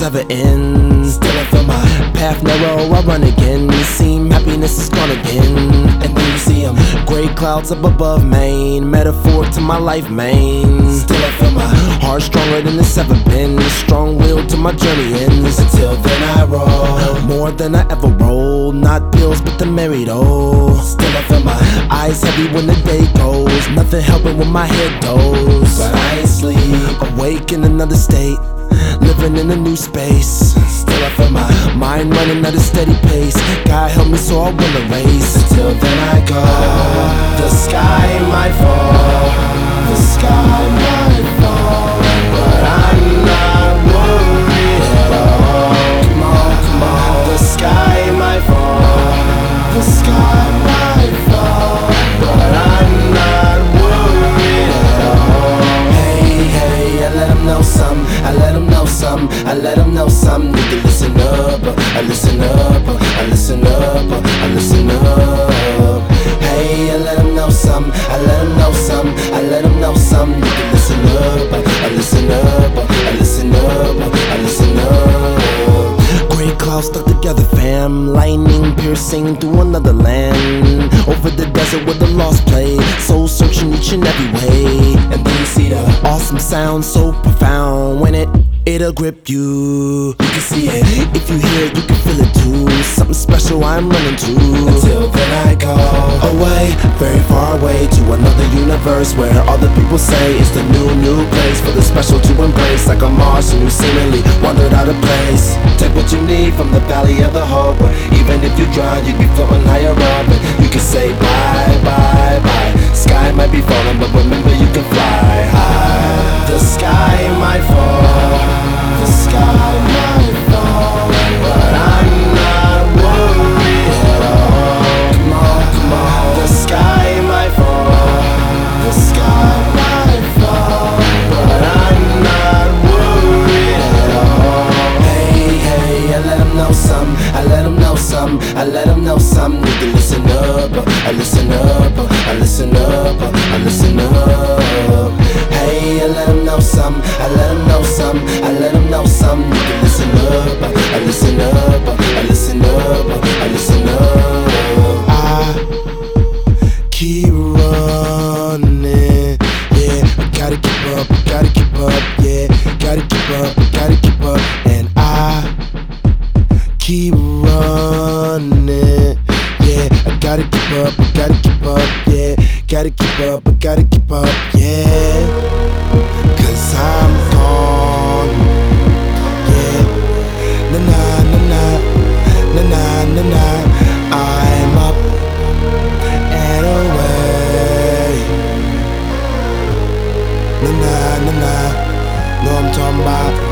never end. Still I feel my path narrow, I run again. Seem happiness is gone again. And then you see 'em, gray clouds up above Maine, metaphor to my life, man. Still I feel my heart stronger than it's ever been. Strong will till my journey ends. Until then I roll more than I ever rolled. Not pills but the married old. Still I feel my eyes heavy when the day goes. Nothing helping when my head goes. But I ain't sleep, awake in another state, living in a new space. Still I feel my mind running at a steady pace. God help me so I win the race. Until then I go. The sky might fall, the sky might fall, but I'm not worried at all. Come on, come on. The sky might fall, the sky might fall, but I'm not worried at all. Hey, hey, I let 'em know some, I let 'em know some, I let 'em know some. Need to listen up, I listen up, I listen up, I listen up. Hey, I let 'em know some, I let 'em know some, I let 'em know some. Need to listen up, I listen up, I listen up, I listen up. Gray clouds stuck together, fam. Lightning piercing through another land. Over the desert where the lost play. Soul searching each and every way. And then you see the awesome sound so profound. When it'll grip you. You can see it, if you hear it, you can feel it too. Something special I'm running to. Until then I go away, very far away, to another universe where all the people say it's the new place for the special to embrace. Like a Martian who seemingly wandered out of place. Take what you need from the valley of the hope. Even if you drown, you'd be floating higher up. And you can say bye, bye, bye. Sky might be falling, but remember you can fly high. The sky might fall, the sky might fall, but I'm not worried at all. Come on, come on. The sky might fall, the sky might fall, but I'm not worried at all. Hey, hey, I let 'em know some, I let 'em know some, I let 'em know some. Need to listen up, I listen up, I listen up, I listen up. Hey, I let 'em know some, I let 'em know some, I let 'em know some. You can listen up, I listen up, I listen up, I listen up. I keep running, yeah. I gotta keep up, gotta keep up, yeah. Gotta keep up, gotta keep up. And I keep running, yeah. I gotta keep up, gotta keep up, yeah. Gotta keep up, gotta keep up, yeah. 'Cause I'm gone, yeah. Na na na na, na na na na. I'm up and away. Na na na na. Know what I'm talking about?